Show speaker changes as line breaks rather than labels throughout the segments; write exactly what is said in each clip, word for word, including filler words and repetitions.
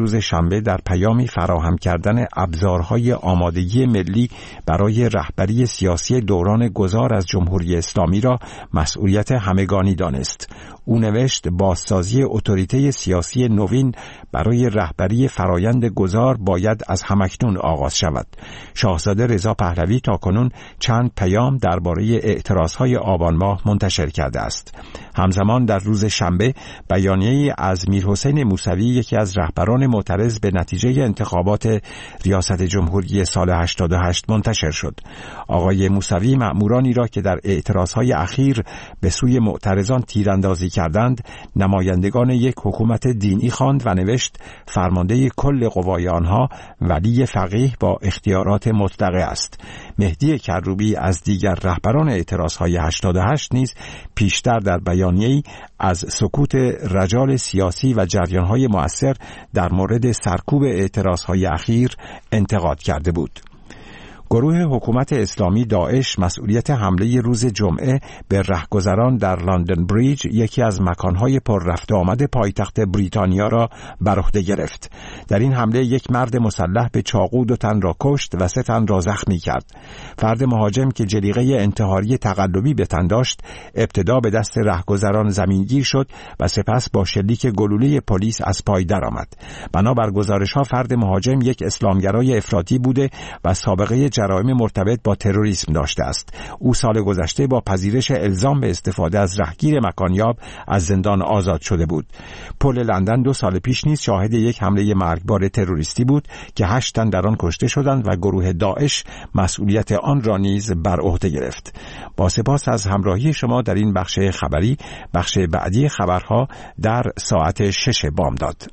روز شنبه در پیامی فراهم کردن ابزارهای آمادگی ملی برای رهبری سیاسی دوران گذار از جمهوری اسلامی را مسئولیت همگانی دانست. او نوشت بازسازی اتوریته سیاسی نوین برای رهبری فرایند گذار باید از همکنون آغاز شود. شاهزاده رضا پهلوی تاکنون چند پیام درباره اعتراضهای آبان ماه منتشر کرده است. همزمان در روز شنبه بیانیه‌ای از میرحسین موسوی، یکی از رهبران معترض به نتیجه انتخابات ریاست جمهوری سال هشتاد و هشت منتشر شد. آقای موسوی مأمورانی را که در اعتراضهای اخیر به سوی معترضان تیراندازی کردند نمایندگان یک حکومت دینی خواند و نوشت فرمانده کل قوای آنها ولی فقیه با اختیارات مطلقه است. مهدی کروبی از دیگر رهبران اعتراضهای هشتاد و هشت نیز پیشتر در بیانیه‌ای از سکوت رجال سیاسی و جریان‌های مؤثر در مورد سرکوب اعتراضهای اخیر انتقاد کرده بود. گروه حکومت اسلامی داعش مسئولیت حمله روز جمعه به رهگذران در لندن بریج، یکی از مکانهای پر رفت و آمد پایتخت بریتانیا، را بر عهده گرفت. در این حمله یک مرد مسلح به چاقو دو تن را کشت و سه تن را زخمی کرد. فرد مهاجم که جلیقه انتحاری تقلبی به تن داشت ابتدا به دست رهگذران زمینگیر شد و سپس با شلیک گلوله پلیس از پای درآمد. بنابر گزارش‌ها فرد مهاجم یک اسلامگرای افراطی بوده و سابقه جرایم مرتبط با تروریسم داشته است. او سال گذشته با پذیرش الزام به استفاده از رهگیر مکانیاب از زندان آزاد شده بود. پل لندن دو سال پیش نیز شاهد یک حمله مرگبار تروریستی بود که هشت تن در آن کشته شدند و گروه داعش مسئولیت آن را نیز بر عهده گرفت. با سپاس از همراهی شما در این بخش خبری. بخش بعدی خبرها در ساعت شش بامداد.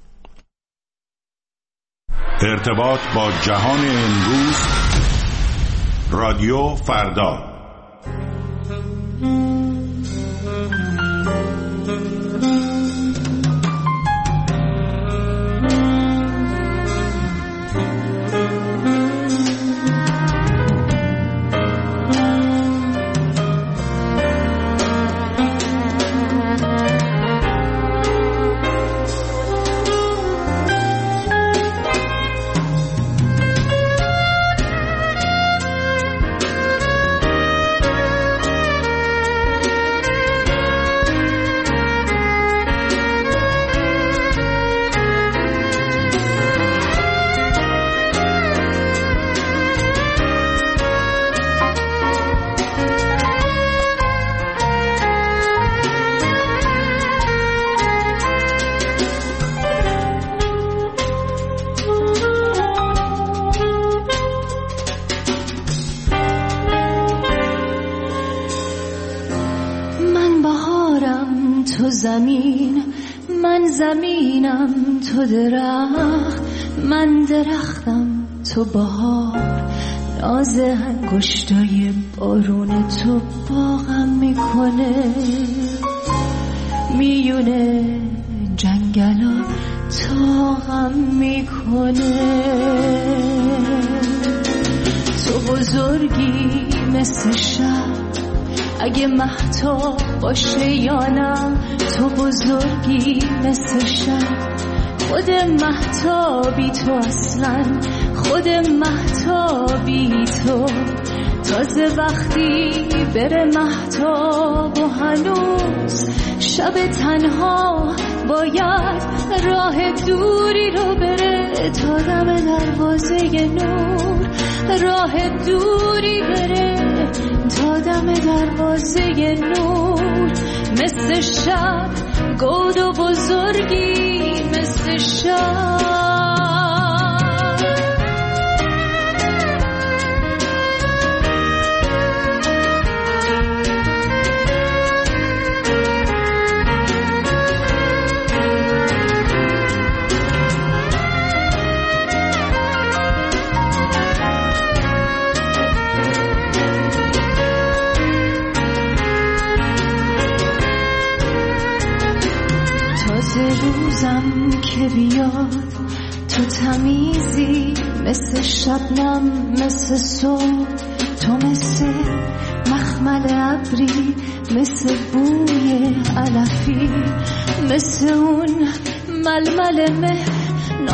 ارتباط با جهان امروز، رادیو فردا.
زمین، من زمینم تو درخت، من درختم تو بهار، ناز انگشتای بارون تو باغم میکنه، میونه جنگلا تاغم میکنه. تو بزرگی مثل شب، اگه مهتاب باشه یا نه، تو بزرگی مثل شب، خود مهتابی تو اصلا، خود مهتابی تو. تازه وقتی بره مهتاب و هنوز شب تنها باید راه دوری رو بره تا دم دروازه نور، راه دوری بره تا دم دروازه نور. مثل شب گود و بزرگی مثل شب. روزم که بیاد تو تمیزی مثل شبنم، مثل صبح تو، مثل مخمل ابری، مثل بوی علفی، مثل اون ململ مه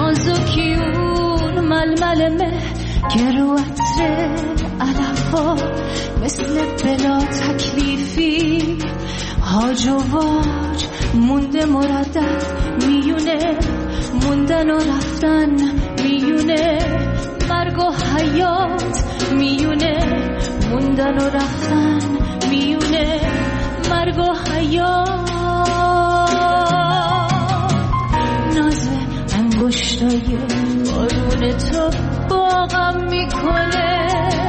ململ مه گرو عطر علفا مثل بلا تکلیفی هاج و واج مونده مردد میونه موندن و رفتن میونه مرگ و حیات میونه موندن و رفتن میونه مرگ و حیات ناز انگشتای بارون تو باغم میکنه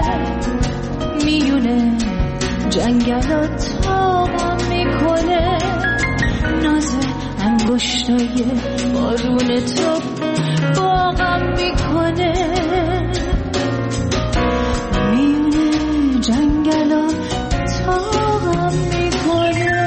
میونه جنگل تاقم میکنه ناز انگشتای بارون تو باغم میکنه میونه جنگل تاقم میکنه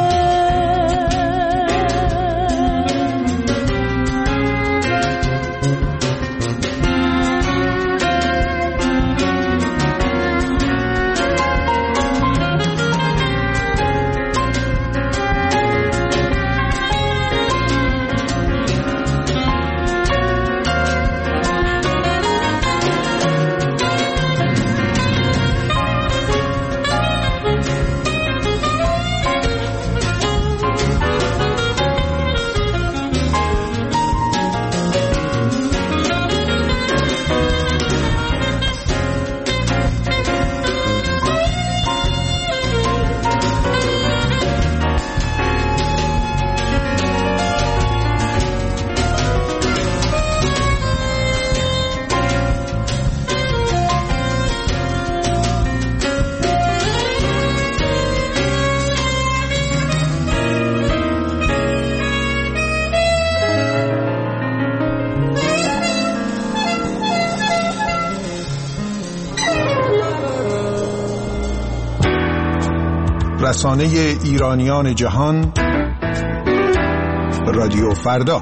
رسانه ایرانیان جهان رادیو فردا.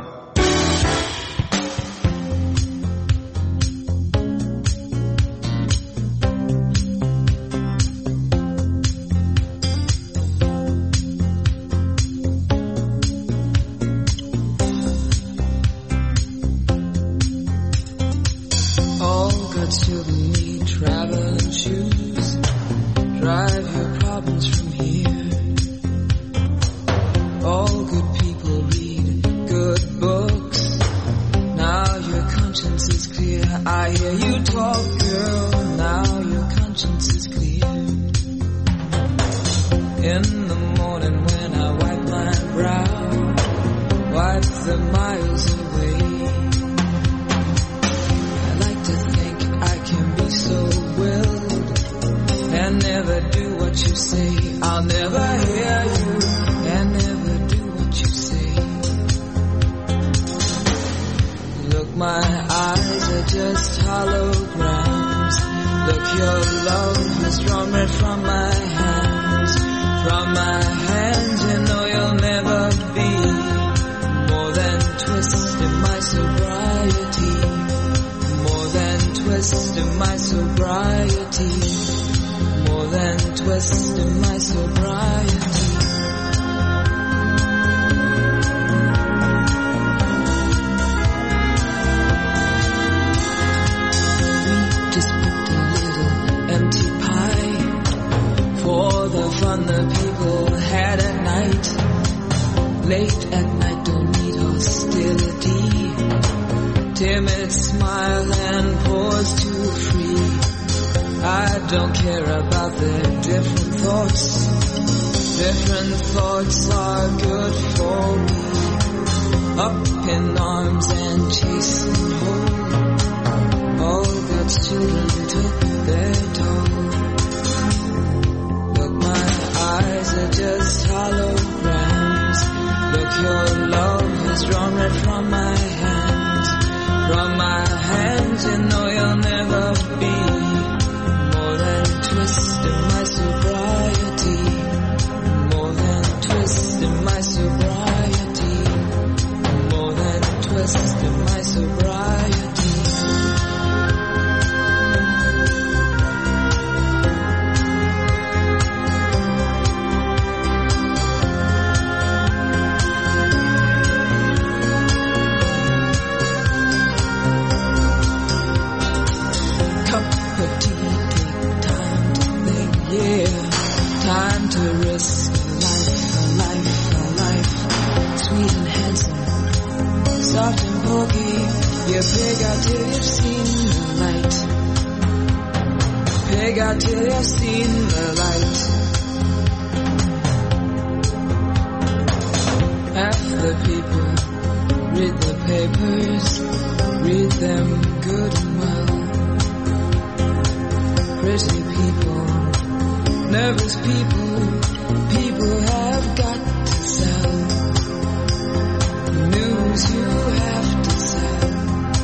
corky, you pig out till you've seen the light. Pig out till you've seen the light. Half the people read the papers, read them good and well. Pretty people, nervous people, people have got to sell. News you have to sell.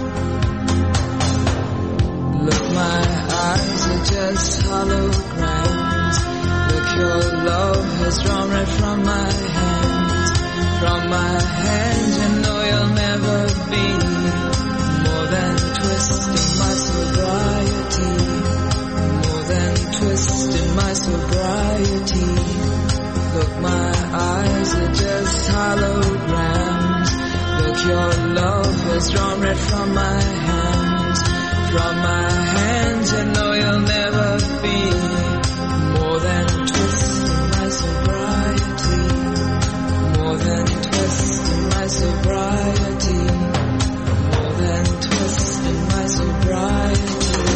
Look, my eyes are just holograms. Look, your love has drawn right from my hands. From my hands, you know you'll never be more than twisting my sobriety. More than twisting my sobriety. Look, my eyes are just holograms. Look, your love has drawn red from my hands. From my hands, you know you'll never be more than twisting my sobriety. More than twisting my sobriety. More than twisting my sobriety.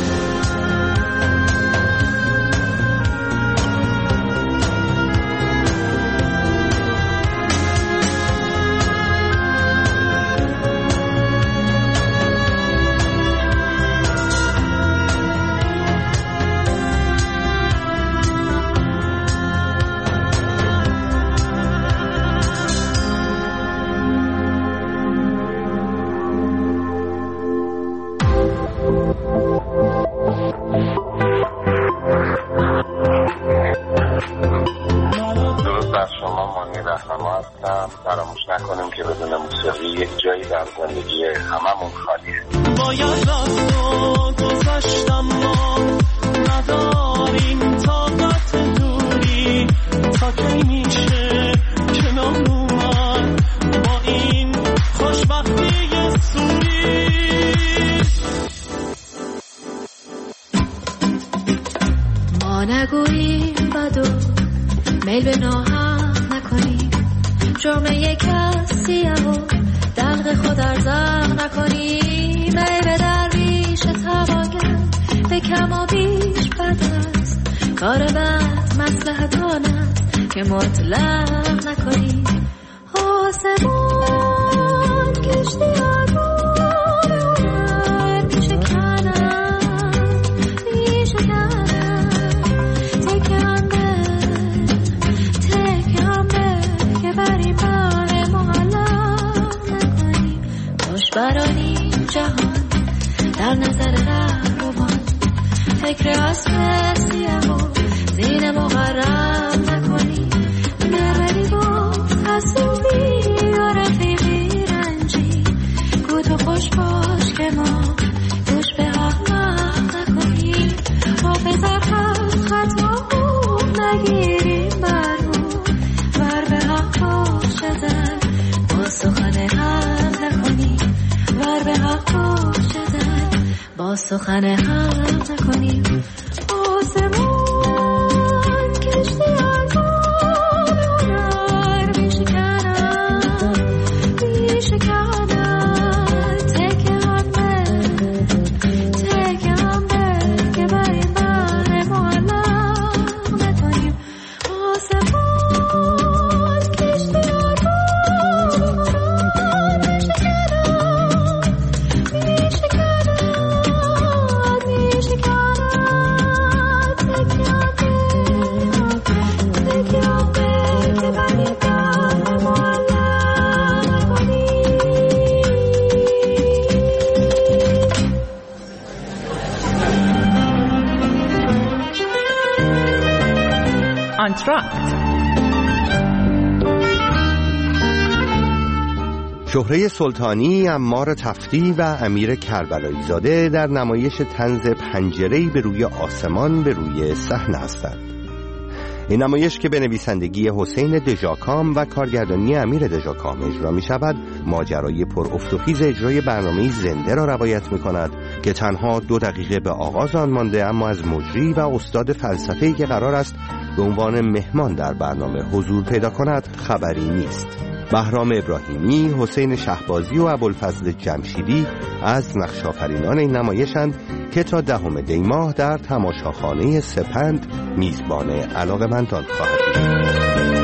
فراموش نکنیم که بدون موسیقی یک جایی در زندگی هممون خالیه.
باید رفت و گذشتم ما نداریم طاقت دوری تا کی میشه کنار اومد با این خوشبختی سوری.
ما نگوییم بدو میل به ناهم نکنیم، جرم یک کسیه و دلق خود ارزق نکنیم. ای به درویش تواگر به کم و بیش بد است، کار بد مصلحت آن است که مطلق نکنیم. آسمان کشتی آدم هنر میشه کنم میشه کنم تکم به تکم به که بریم بر معلق نکنیم. خوش برانی جهان در نظر رهروان، فکر اسب سیه و زین مغرب نکنیم. نروی با حسوبی و رفیقی رنجی، گو تو خوش باش که ما گوش به احمق نکنیم. حافظ حق خطا نگیریم برو ور به حق باشدن، با سخن حق نکنیم. ور به حق باشدن با سخن حق نکنیم. آسمان کشتی آدم هنر میشه کنم میشه کنم تکم به تکم به که بریم بر معلق نکنیم. آسمان کشتی آدم هنر میشه کنم میشه کنم میشه کنم تکم به تکم به که بریم بر معلق نکنیم.
آنتراکت.
شهره سلطانی، عمار تفتی و امیر کربلایی زاده در نمایش طنز پنجره‌ای به روی آسمان به روی صحنه هستند. این نمایش که به نویسندگی حسین دژاکام و کارگردانی امیر دژاکام اجرا می شود، ماجرای پر افت و خیز اجرای برنامه زنده را روایت می کند که تنها دو دقیقه به آغاز آن مانده، اما از مجری و استاد فلسفه‌ای که قرار است به عنوان مهمان در برنامه حضور پیدا کند خبری نیست. بهرام ابراهیمی، حسین شهبازی و ابوالفضل جمشیدی از نقش‌آفرینان این نمایشند که تا دهم دی ماه در تماشاخانه سپند میزبان علاقه‌مندان خواهد بود.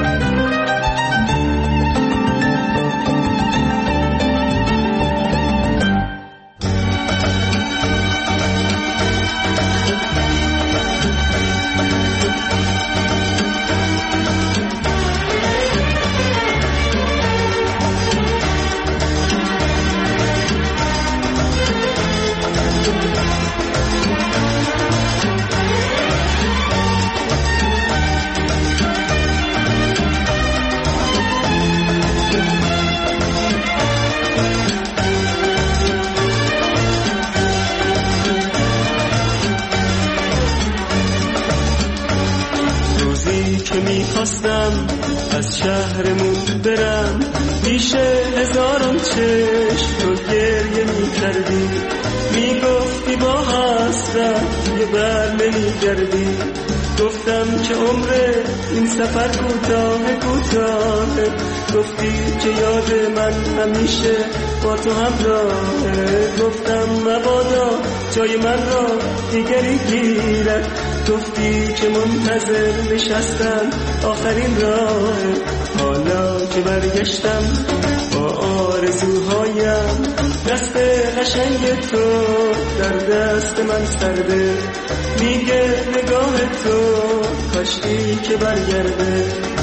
از شهرمون برم پیش هزاران چشم تو گریه می کردی، می گفتی با حسرت یه بر نمی گردی. گفتم که عمر این سفر کوتاه کوتاه، گفتی که یاد من همیشه با تو همراهه. گفتم مبادا جای من را دیگری گیرد، گفتی که منتظر نشستم آخرین راه. حالا که برگشتم با آرزوهایم، دست قشنگ تو در دست من سرده، میگه نگاه تو کاشکی که برگرده.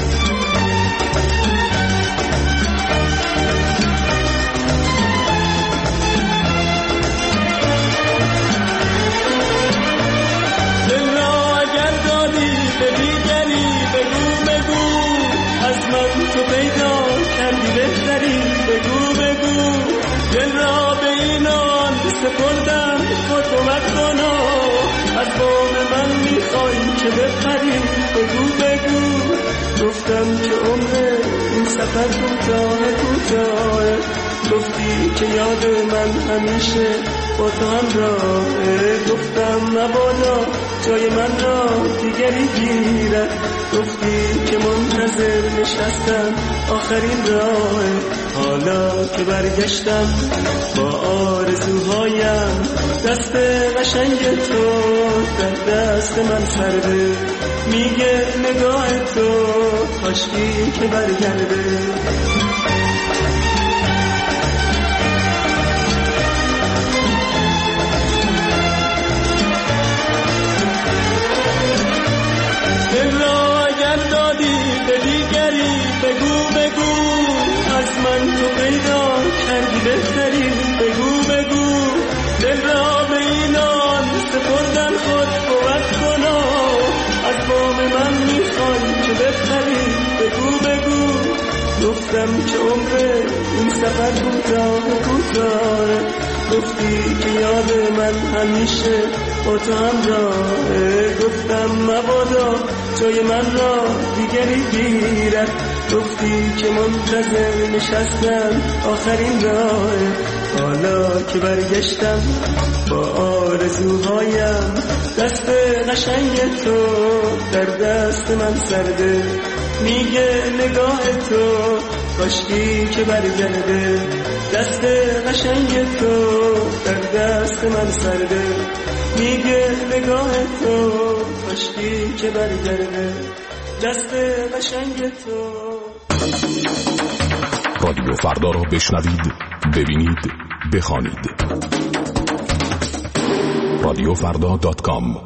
تو پیدا کردی بهتری، بگو بگو دل را به اینان سپردم، خودمت کنا از بام من میخوای که بپری، بگو بگو. گفتم که عمر این سفر کوتاه کوتاه، گفتی که یاد من همیشه با تو همراهه. گفتم مبادا جای من را دیگری گیرد، گفتی که منتظر نشستم آخرین راه. حالا که برگشتم با آرزوهایم، دست قشنگ تو در دست من سرده، میگه نگاه تو کاشکی که برگرده. بگو بگو از من تو پیدا کردی بهتری، بگو بگو دل را به اینان سپردن، خود قوت کنا از بام من میخوای که بپری، بگو بگو. گفتم که عمر این سفر کوتاه کوتاه، گفتی که یاد من همیشه با تو همراهه. گفتم مبادا جای من را دیگری گیرد، گفتی که منتظر نشستم آخرین راه. حالا که برگشتم با آرزوهایم، دست قشنگ تو در دست من سرده، میگه نگاه تو کاشکی که برگرده. دست قشنگ تو در دست من سرده، میگه نگاه تو کاشکی که برگرده. دست قشنگ تو.
رادیو فردا را بشنوید، ببینید، بخوانید. رادیو فردا دات کام.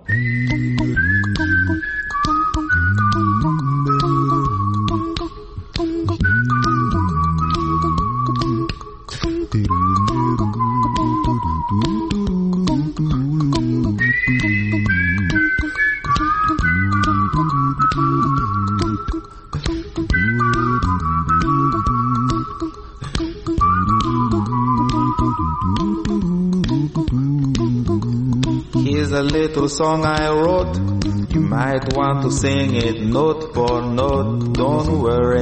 Here's a little song I wrote. You might want to sing it note for note. Don't worry,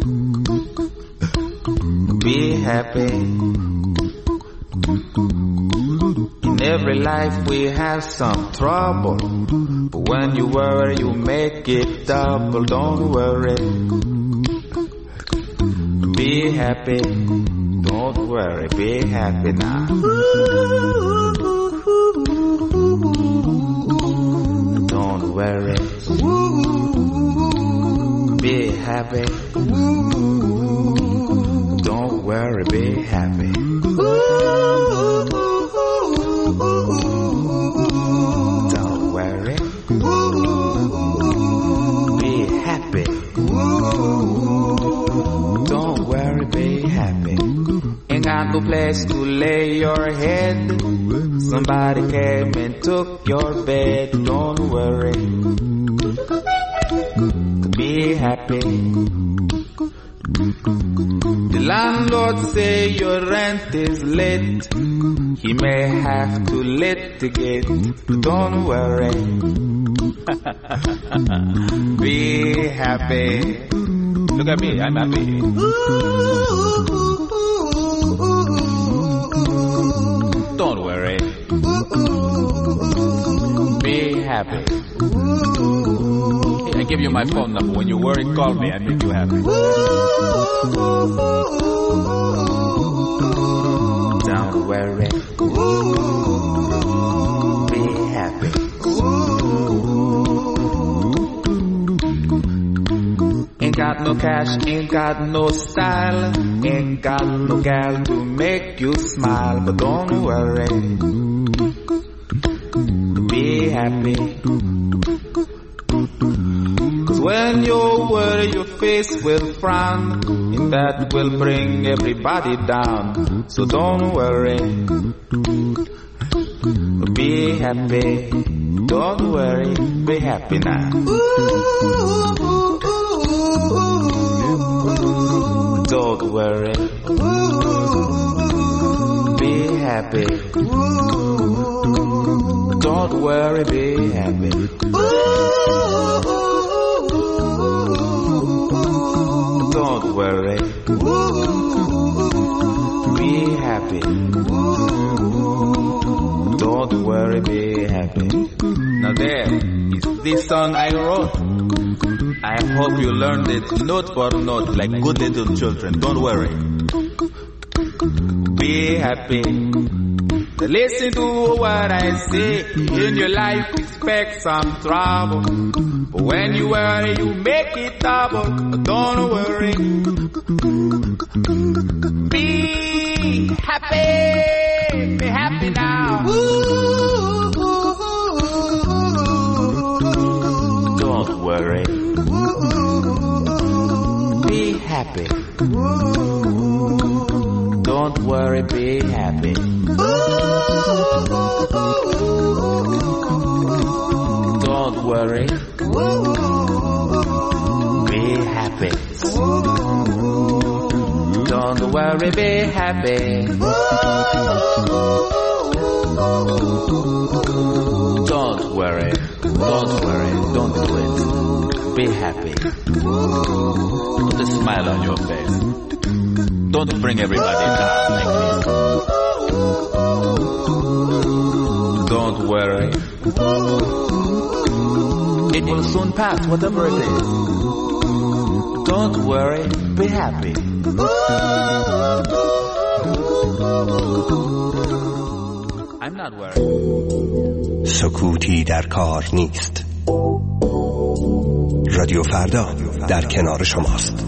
be happy. In every life we have some trouble, but when you worry you make it double. Don't worry, Be happy, don't worry, be happy now. Don't worry, be happy. Don't worry, be happy. Don't worry, be happy. Don't worry, be happy. Ain't got no place to lay your head. Somebody came and took your bed. Don't worry, be happy. The landlord say your rent is late. He may have to litigate. Don't worry, be happy. Look at me, I'm happy. Don't worry, be happy. I give you my phone number. When you worry, call me. I make you happy. Don't worry, be happy. Ain't got no cash, ain't got no style, ain't got no gal to make you smile. But don't worry, be happy. When you worry, your face will frown, and that will bring everybody down. So don't worry, be happy. Don't worry, be happy now. Don't worry, be happy. Don't worry, be happy. Don't worry, be happy. Don't worry, be happy. Now there is this song I wrote. I hope you learned it note for note like good little children. Don't worry, be happy. Listen to what I say. In your life expect some trouble, but when you worry you make it double. Don't worry, be happy. Be happy now. Don't worry, be happy. Don't worry, be happy. Don't worry, be happy. Don't worry, be happy. Don't worry, don't worry, don't do it. Be happy. Put a smile on your face. Don't bring everybody down like this. Don't worry, it will soon pass, whatever it is. Don't worry, be happy. I'm not worried.
سکوتی در کار نیست. رادیو فردا در کنار شماست.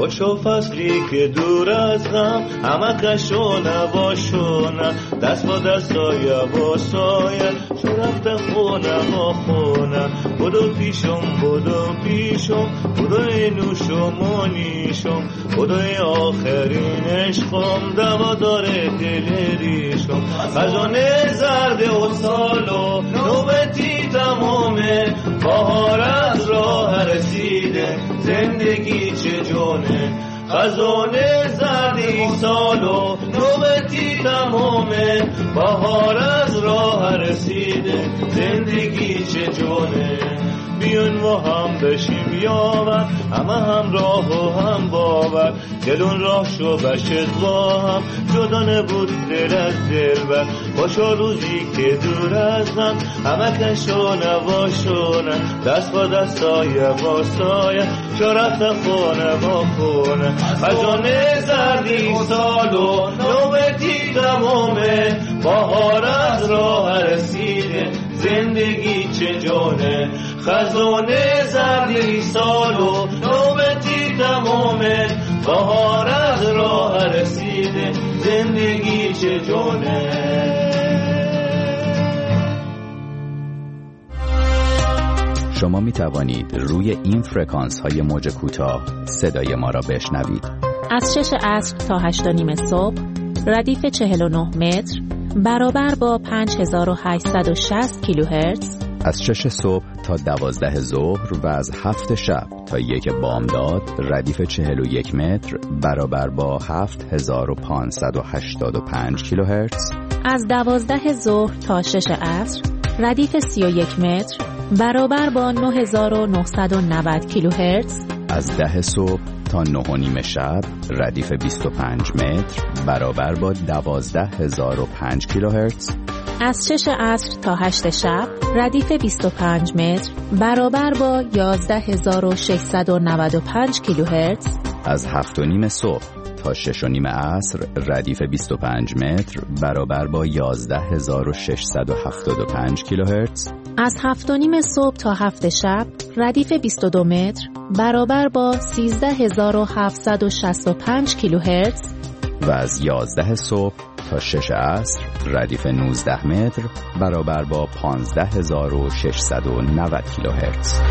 باشو فصلی که دور از غم، همه کشو نباشونه، دست با دست آیا با سایه، چو رفته خونه با خونه. بودو پیشم بودو پیشم، بودوی نوشم و نیشم، بودوی آخرین عشقم، دوا داره دل ریشم. خزانه زرد و سالو نوبتی تمامه، بهار از راه رسیده، زندگی چه جونه. خزانه زردی سالو نوبتی تمامه، بهار از راه رسیده، زندگی چه جونه. بیون و هم بشیم یاور، همه هم راه و هم باور، دلون راه شو بشد با هم، جدا نبود دل از دل بر. باشا روزی که دور از هم، همه کشو نباشونه، دست با دست آیه با سایه، چو رفت خونه با خونه. خزانه زردی سالو نوبتی تمامه، بهار از راه رسیده، زندگی چه جونه. خزانه زردی سالو نوبتی تمامه، بهار از راه رسیده، زندگی چه جونه.
شما می توانید روی این فرکانس های موج کوتاه صدای ما را بشنوید.
از شش عصر تا هشت و نیم صبح، ردیف چهل و نه متر برابر با پنج هزار و هشتصد و شصت کیلوهرتز.
از شش صبح تا دوازده ظهر و از هفت شب تا یک بامداد، ردیف چهل و یک متر برابر با هفت هزار و پانصد و هشتاد و پنج کیلوهرتز.
از دوازده ظهر تا شش عصر، ردیف سی و یک متر برابر با نه هزار و نهصد و نود کیلوهرتز.
از ده صبح تا نه و نیم شب، ردیف بیست و پنج متر برابر با دوازده هزار و پنج کیلوهرتز.
از شش عصر تا هشت شب، ردیف بیست و پنج متر برابر با یازده هزار و ششصد و نود و پنج کیلوهرتز.
از هفت و نیم صبح تا شش و نیم عصر، ردیف بیست و پنج متر برابر با یازده هزار و ششصد و هفتاد و پنج کیلوهرتز.
از هفت و نیم صبح تا هفت شب، ردیف بیست و دو متر برابر با سیزده هزار و هفتصد و شصت و پنج کیلوهرتز.
و از یازده صبح تا شش عصر، ردیف نوزده متر برابر با پانزده هزار و ششصد و نود کیلوهرتز.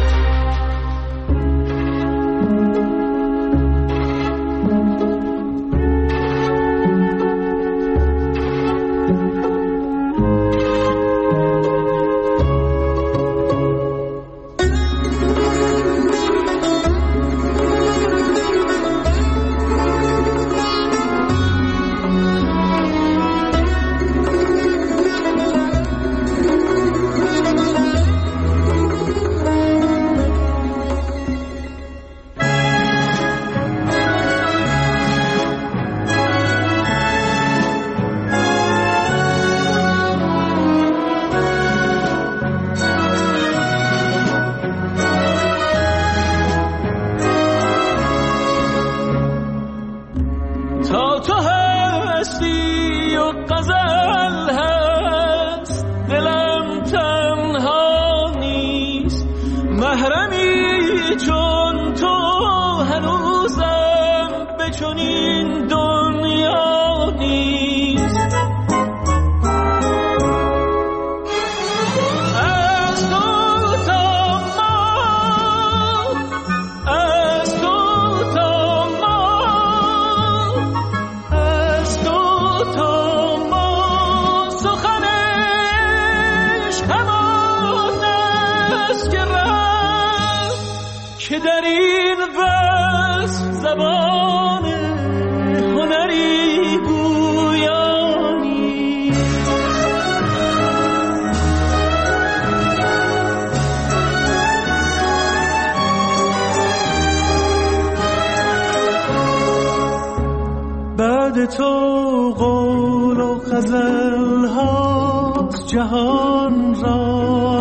تو قول و غزل هاست جهان را،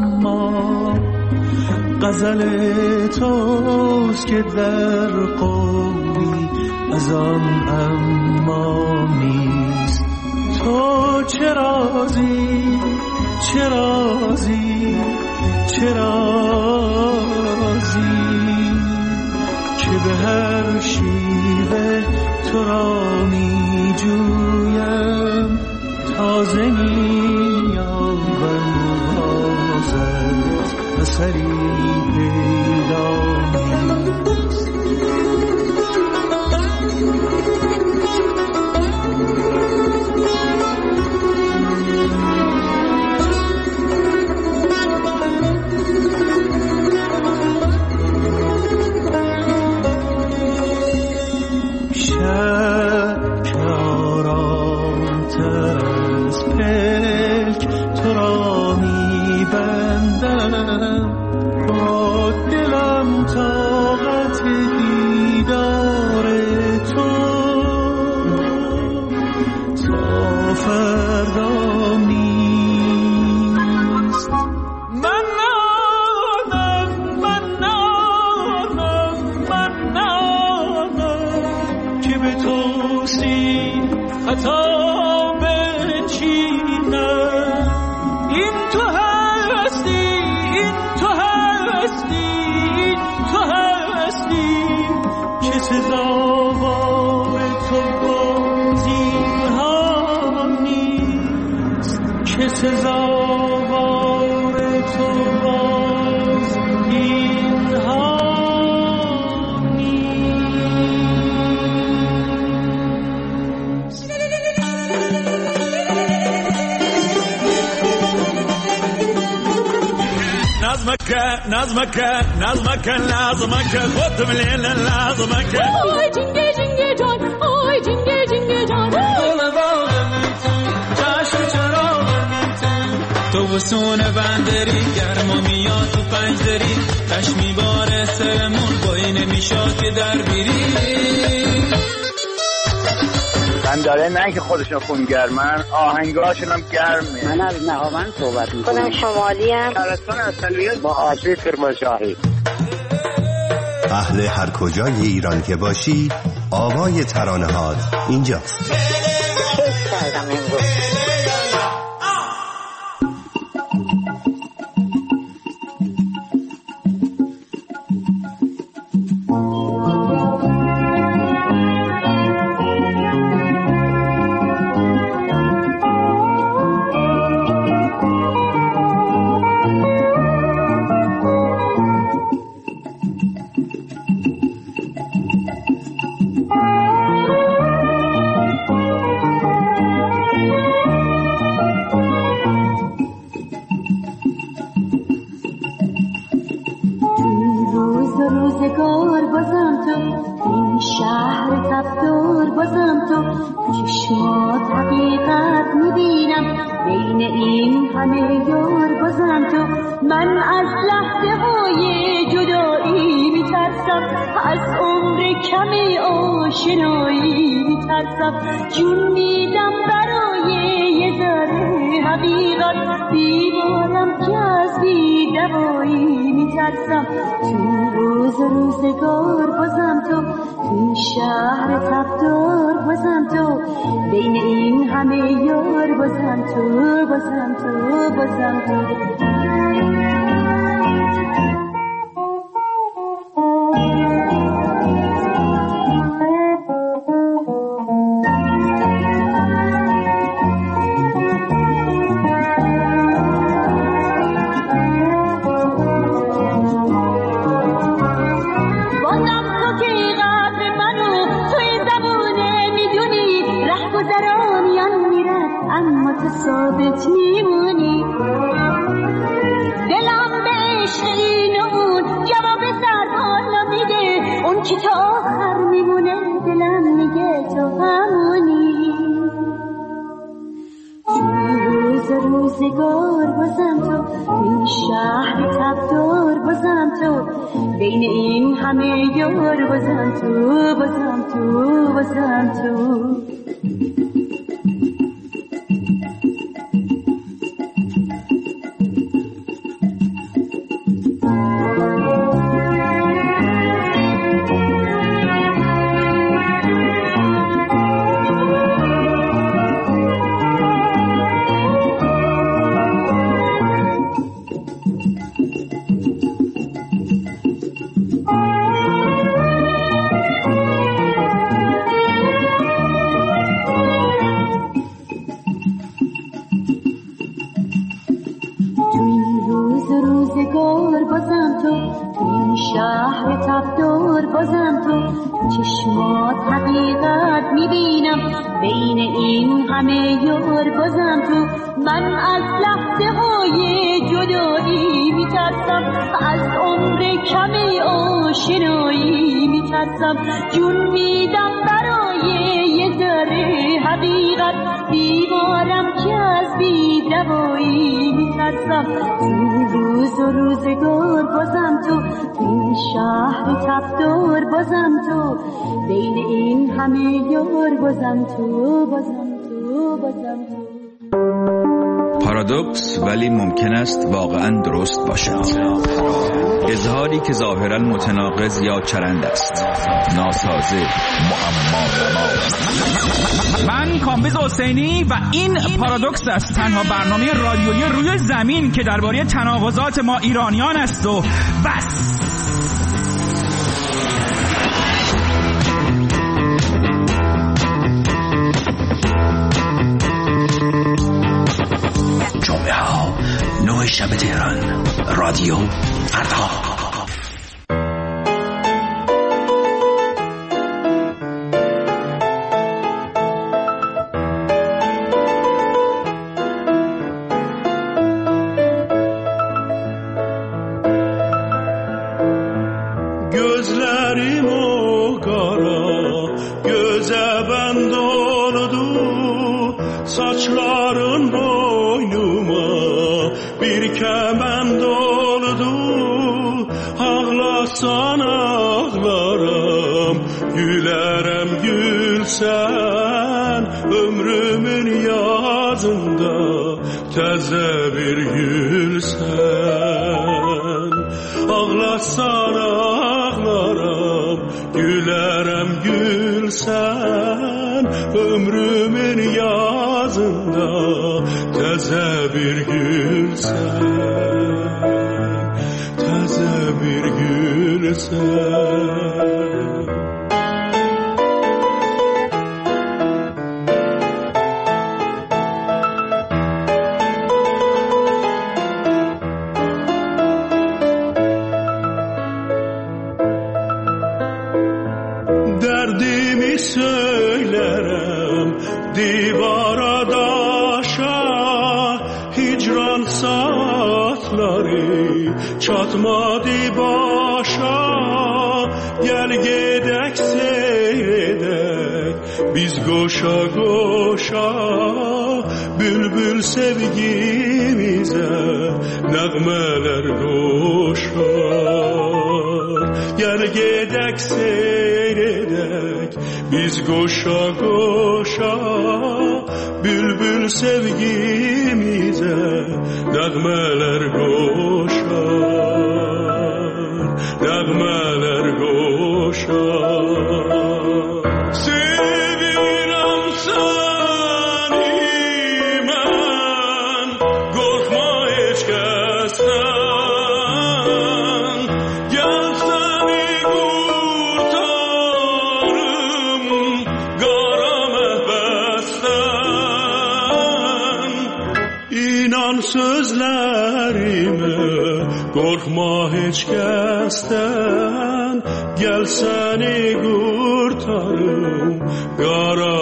اما غزل توست که در قولی از آن اما نیست. تو چه رازی چه رازی چه رازی که به هر
و شیوه تو را می جویم، تازه می یابم بازت اثری پیدا نیست.
نظمك نظمك لازمك خذ من الليل لازمك
اوی جنگه جنگه جان اوی جنگه جنگه جان
دل باغم تو چشم چراغم تو تو وسون بندری گرما میاد تو پنجدری تش میباره سرمون بایی نمیشاد که در بیری
بنداره نه که خودشون خونگرمن آهنگاشون هم گرمه.
من از نهاوند صحبت میکنم.
شمالی هم ترستان اصلیت با آشوی کرمانشاهی.
اهل هر کجای ایران که باشی آوای ترانه هات اینجاست.
کش کردم امروز.
جون میدم برای یه ذره حقیقت بیمارم که از بی دوایی میترسم تو روز روزگار بازم تو تو شهر تبدار بازم تو بین این همه یار بازم تو بازم تو بازم تو ثابت میمونی دلم به عشق این و اون جواب سر حالا میده اون که تا آخر میمونه دلم میگه تو همونی روز روزگار بازم تو این شهر تبدار بازم تو بین این همه یار بازم تو بازم تو بازم تو روزگار بازم تو، این شهر تبدار بازم تو، چشمات حقیقت میبینم بین این همه یار بازم تو. من از لحظه های جدایی میترسم، از عمر کم آشنایی میترسم، جون میدم برای یه ذره حقیقت، بیمارم که از بی‌دوایی میترسم. این روز و روزگار بازم تو، این شهر تبدار بازم تو، بین این همه یار بازم تو، بازم تو، بازم تو.
پارادوکس ولی ممکن است واقعا درست باشد. اظهاری که ظاهرا متناقض یا چرند است، ناسازه، معما.
من کامبیز حسینی و این پارادوکس است، تنها برنامه رادیویی روی زمین که درباره تناقضات ما ایرانیان است و بس.
جمعه ها نه شب تهران، رادیو فردا.
Təzə bir gülsən, ağlasan ağlaram, gülərəm gülsən, ömrümün yazında təzə bir gülsən, təzə bir gülsən. Çatmadı başa, gel gedək seyredək, biz qoşa qoşa, bülbül sevgimizə nəğmələr qoşar. Gel gedək seyredək, biz qoşa qoşa, bülbül sevgimizə nəğmələr qoşar. Nəğmələr qoşar. Sevirəm səni mən, qorxma heç kəsdən, gəl səni qurtarım qara məhbəsdən. İnan sözlərimə, qorxma heç kəsdən, gəl səni qurtarım qara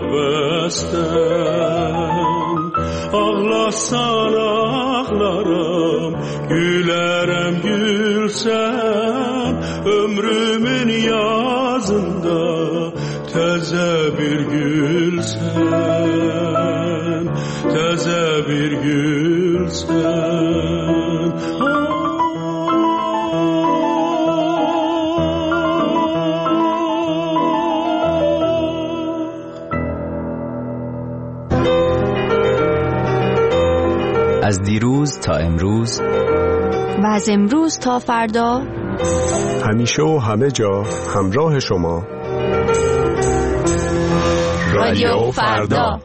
məhbəsdən. Ağlasan ağlaram, gülərəm gülsən, ömrümün yazında təzə bir gülsən, təzə bir gülsən.
از دیروز تا امروز
و از امروز تا فردا،
همیشه و همه جا همراه شما،
رادیو فردا.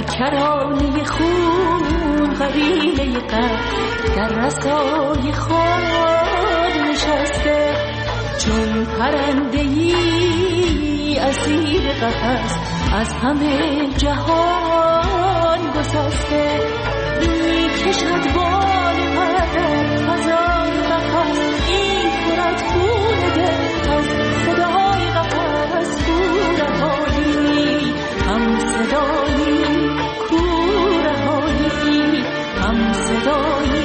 کرانه خون قبیله قد در رسای خود نشسته، چون پرنده‌ای اسیر قفس از همه جهان گسسته. میکشد بال پر در فضای قفس، این خورد خون دل از صدای قفس. کورهایی هم صدایی، کورهایی هم صدایی.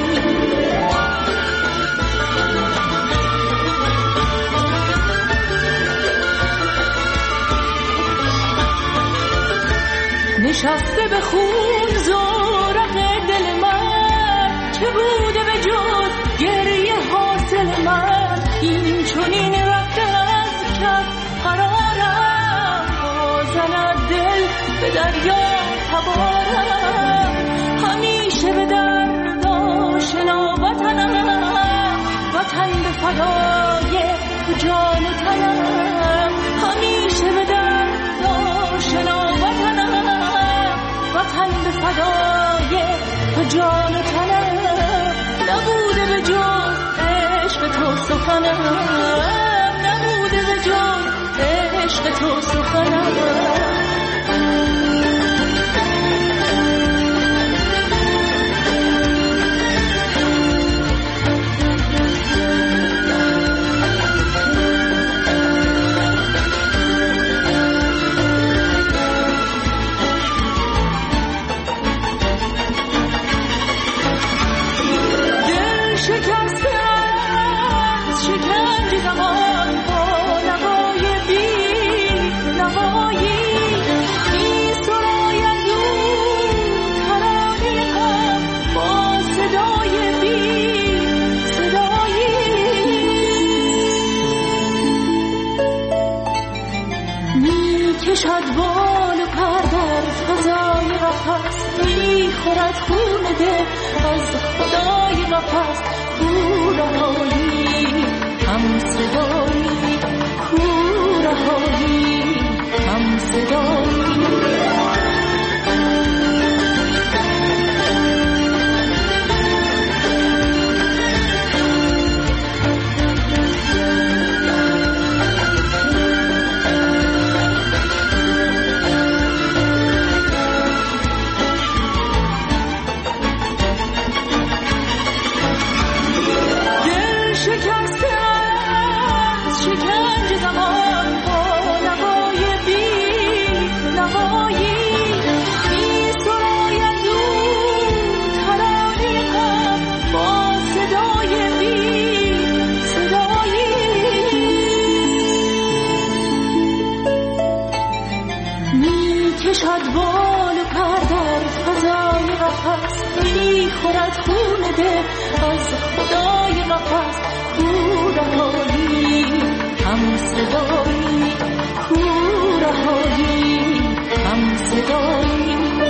نشسته به خون زورق دل من، چه بوده به جز گریه حاصل من. این چنین رفته از کف قرارم، بازند دل به دریا تبارم. همیشه به درد آشنا وطنم، وطن به فدای جان و تنم. همیشه به درد آشنا وطنم، وطن به فدای جان و تنم. نبوده به جز عشق تو سخنم، نبوده به جز عشق تو سخنم. کشد بال و پر در فضای قفس، میخورد خون دل از خدای قفس. کورهایی هم صدایی، کورهایی هم صدایی. کشد بال و پر در فضای قفس، میخورد خون دل از خدای قفس. کورهایی هم صدایی، کورهایی هم صدایی.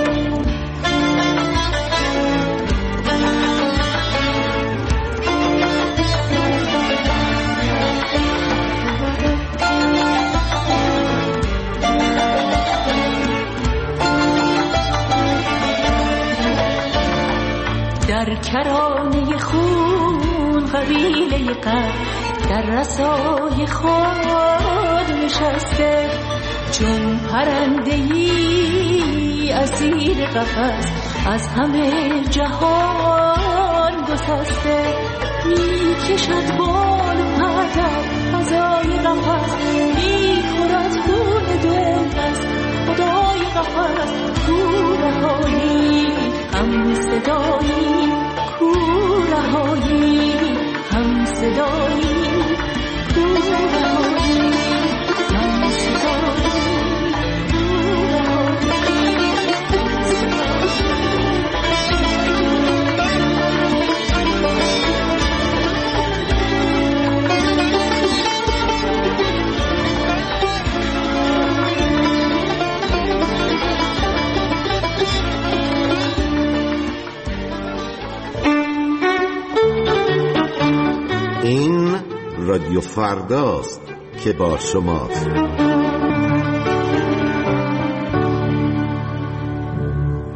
در کرانه خون قبیله قد در رسای خود نشسته، چون پرنده‌ای اسیر قفس از همه جهان گسسته. میکشد بال و پر در فضای قفس، میخورد خون دل از خدای قفس. کورهایی هم صدایی، کورهایی هم صدایی، کورهایی هم صدایی.
این رادیو فرداست که با شماست.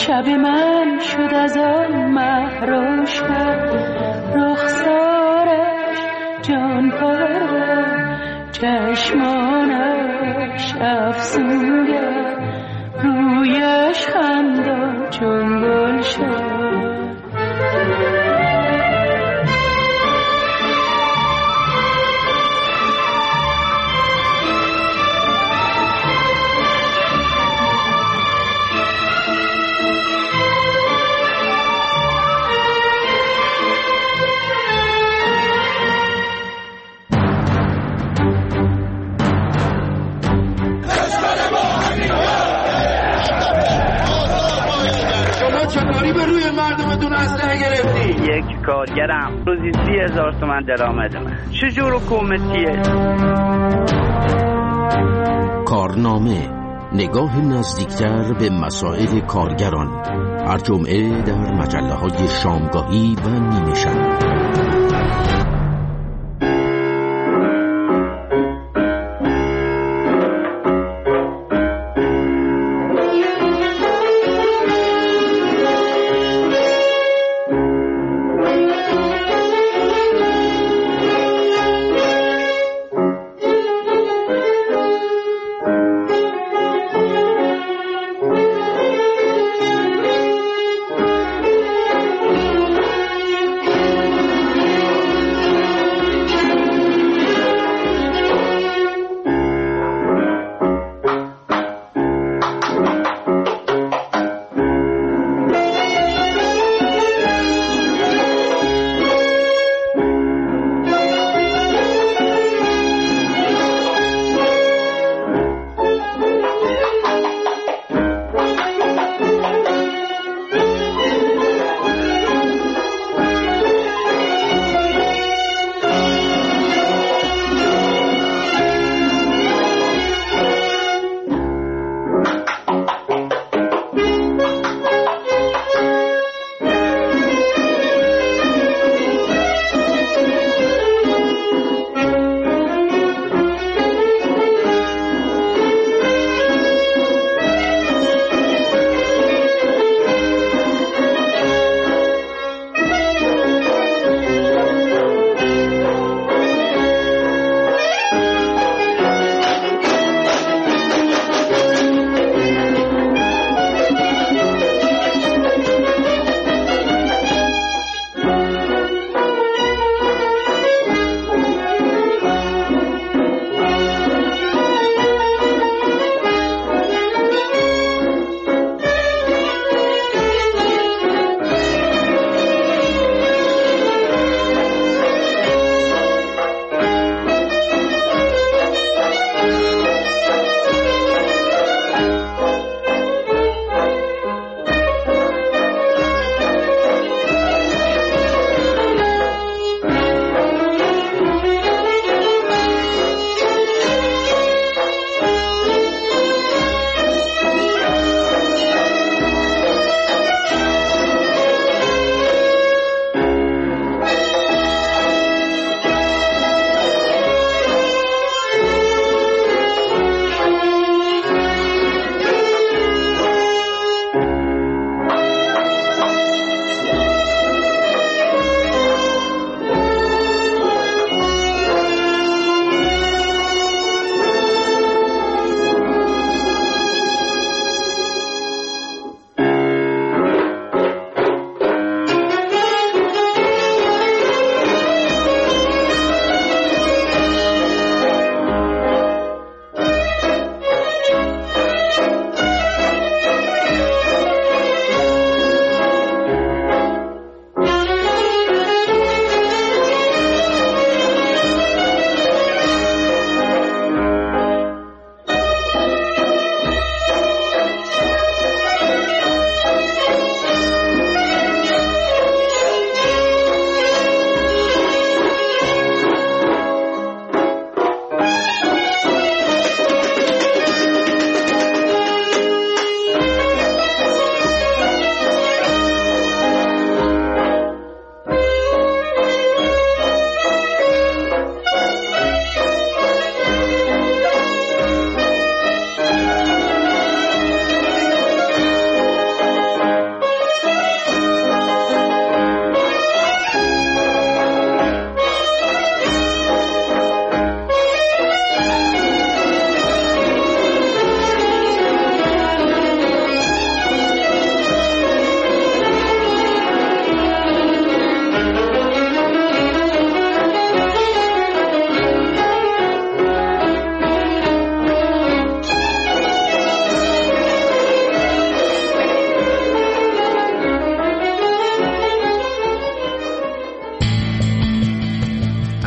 شب من شد از آن مه روشن، رخسارش جان پرور، چشمانش افسونگر، رویش خندان چون گلشن.
یک کارگرم روزی سی هزار تومن درآمد من. چجور حکومتیه؟
کارنامه، نگاه نزدیکتر به مسائل کارگران، هر جمعه در مجله های شامگاهی و نیمه شب.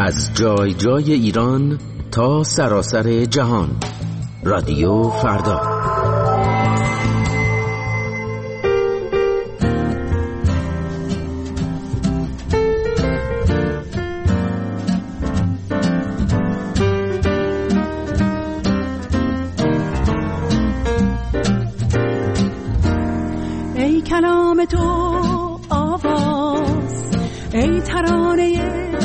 از جای جای ایران تا سراسر جهان. رادیو فردا.
ای کلام تو آواز، ای ترانه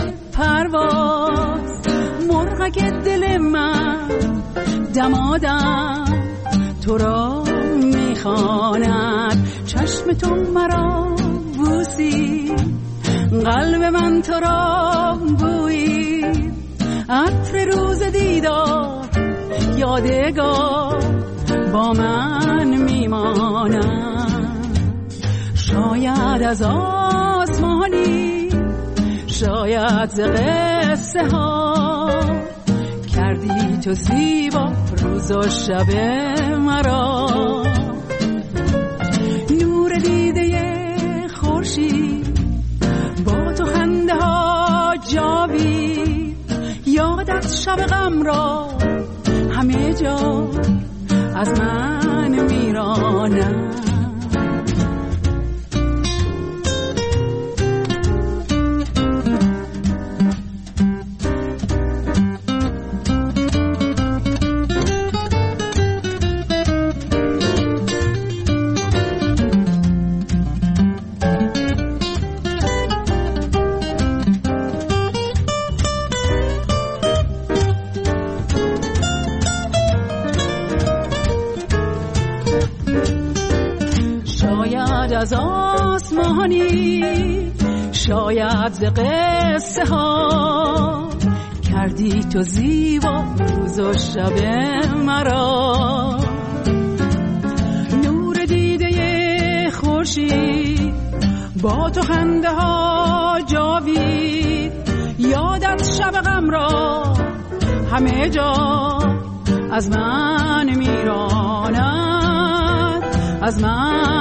پرواز، مرغک دل من دمادم تو را میخواند. چشم تو مرا بوسی، قلب من تو را بویی، عطر روز دیدار یادگار با من میماند. شاید از آسمانی، شاید ز قصه ها، کردی تو زیبا روز و شب مرا. نور دیده خورشید با تو خنده ها جاوید، یادت شب غم را همه جا از من میرانم. از آسمانی، شاید ز قصه ها، کردی تو زیبا روز و شب مرا. نور دیده خورشید با تو خنده ها جاوید، یادت شب غم را همه جا از من میراند، از من